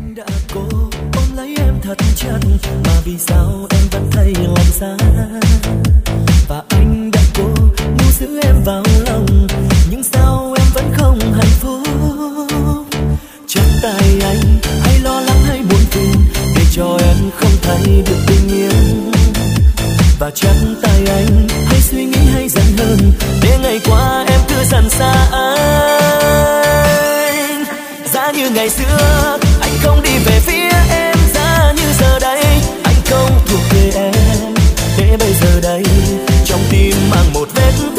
đã cố ôm lấy em thật chặt mà vì sao em vẫn thấy lạnh giá. Và anh đã cố níu giữ em vào lòng nhưng sao em vẫn không hạnh phúc. Chắc tại anh hay lo lắng hay buồn phiền để cho em không thấy được bình yên. Và chắc tại anh hay suy nghĩ hay giận hờn để ngày qua em cứ dần xa anh. Giá như ngày xưa anh không đi về phía em, giá như giờ đây anh không thuộc về em. Để bây giờ đây trong tim mang một vết